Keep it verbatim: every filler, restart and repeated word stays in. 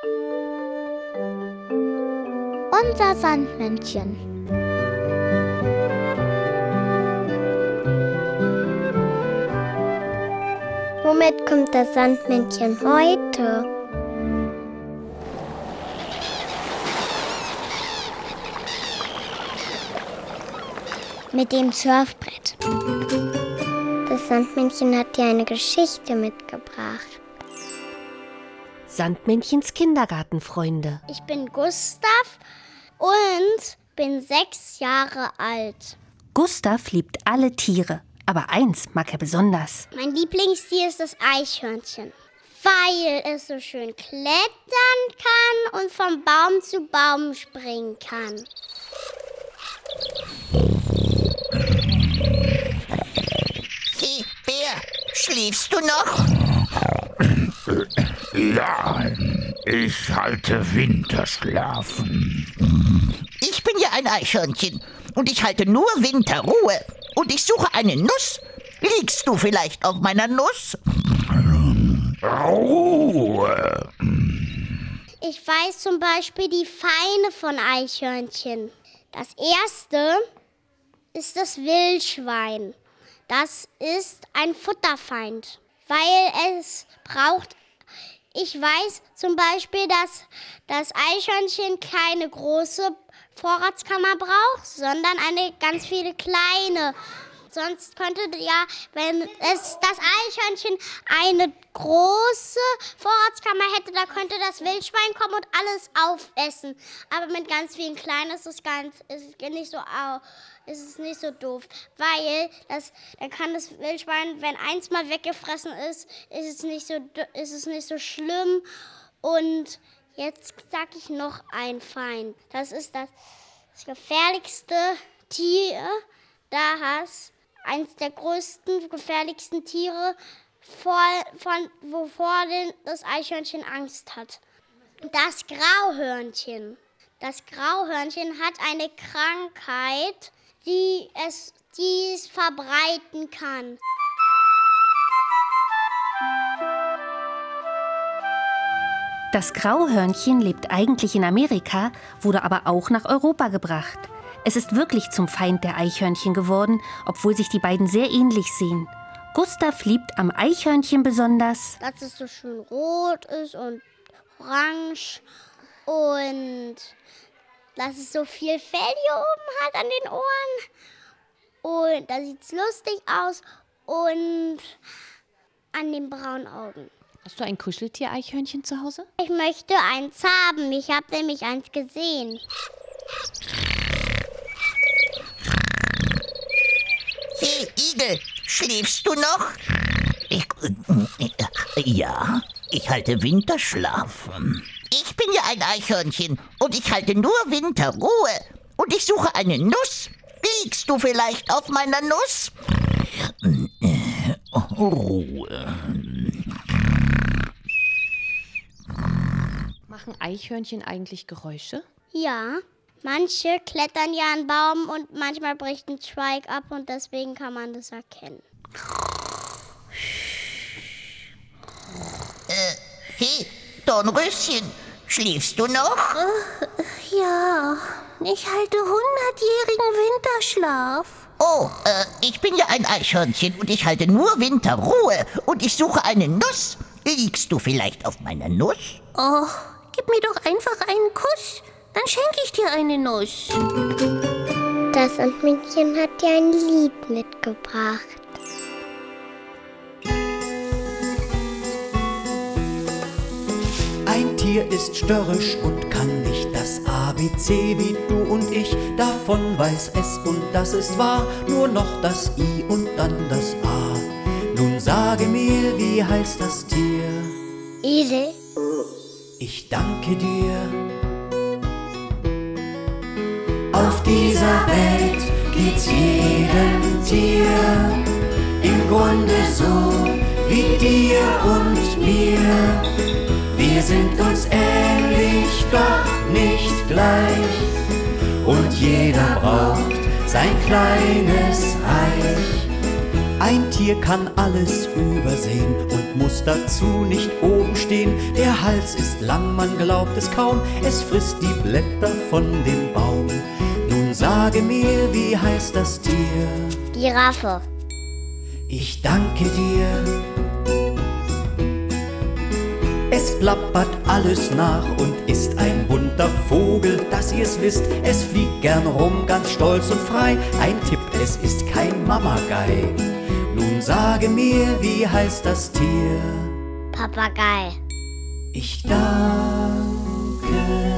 Unser Sandmännchen. Womit kommt das Sandmännchen heute? Mit dem Surfbrett. Das Sandmännchen hat dir eine Geschichte mitgebracht. Sandmännchens Kindergartenfreunde. Ich bin Gustav und bin sechs Jahre alt. Gustav liebt alle Tiere, aber eins mag er besonders. Mein Lieblingstier ist das Eichhörnchen, weil es so schön klettern kann und von Baum zu Baum springen kann. Hey, Bär, schläfst du noch? Ja, ich halte Winterschlafen. Ich bin ja ein Eichhörnchen und ich halte nur Winterruhe. Und ich suche eine Nuss. Liegst du vielleicht auf meiner Nuss? Ruhe. Ich weiß zum Beispiel die Feinde von Eichhörnchen. Das erste ist das Wildschwein. Das ist ein Futterfeind, weil es braucht. Ich weiß zum Beispiel, dass das Eichhörnchen keine große Vorratskammer braucht, sondern eine ganz viele kleine. Sonst könnte ja, wenn es das Eichhörnchen eine große Vorratskammer hätte, da könnte das Wildschwein kommen und alles aufessen. Aber mit ganz vielen kleinen ist es ganz, ist es nicht so au, ist es nicht so doof, weil das, dann kann das Wildschwein, wenn eins mal weggefressen ist, ist es nicht so, ist es nicht so schlimm. Und jetzt sag ich noch ein Feind. Das ist das, das gefährlichste Tier. Da hast eins der größten, gefährlichsten Tiere, vor, von, wovor den, das Eichhörnchen Angst hat. Das Grauhörnchen. Das Grauhörnchen hat eine Krankheit, die es, die es verbreiten kann. Das Grauhörnchen lebt eigentlich in Amerika, wurde aber auch nach Europa gebracht. Es ist wirklich zum Feind der Eichhörnchen geworden, obwohl sich die beiden sehr ähnlich sehen. Gustav liebt am Eichhörnchen besonders, dass es so schön rot ist und orange und dass es so viel Fell hier oben hat an den Ohren. Und da sieht es lustig aus und an den braunen Augen. Hast du ein Kuscheltier-Eichhörnchen zu Hause? Ich möchte eins haben. Ich habe nämlich eins gesehen. Hey, Igel, schläfst du noch? Ich, äh, ja, ich halte Winterschlaf. Ich bin ja ein Eichhörnchen und ich halte nur Winterruhe. Und ich suche eine Nuss. Liegst du vielleicht auf meiner Nuss? Ruhe. Machen Eichhörnchen eigentlich Geräusche? Ja, manche klettern ja an einen Baum und manchmal bricht ein Zweig ab und deswegen kann man das erkennen. Äh, hey, Dornröschen, schläfst du noch? ja, ich halte hundertjährigen Winterschlaf. Oh, äh, ich bin ja ein Eichhörnchen und ich halte nur Winterruhe und ich suche eine Nuss. Liegst du vielleicht auf meiner Nuss? Oh, gib mir doch einfach einen Kuss, dann schenke ich dir eine Nuss. Das Sandmännchen hat dir ein Lied mitgebracht. Ein Tier ist störrisch und kann nicht das A B C wie du und ich. Davon weiß es und das ist wahr, nur noch das I und dann das A. Nun sage mir, wie heißt das Tier? Esel. Ich danke dir. Auf dieser Welt geht's jedem Tier im Grunde so wie dir und mir. Wir sind uns ähnlich, doch nicht gleich. Und jeder braucht sein kleines Reich. Ein Tier kann alles übersehen und muss dazu nicht oben stehen. Der Hals ist lang, man glaubt es kaum, es frisst die Blätter von dem Baum. Nun sage mir, wie heißt das Tier? Giraffe. Ich danke dir. Es plappert alles nach und ist ein bunter Vogel, dass ihr's wisst. Es fliegt gern rum, ganz stolz und frei. Ein Tipp, es ist kein Mamagei. Nun sage mir, wie heißt das Tier? Papagei. Ich danke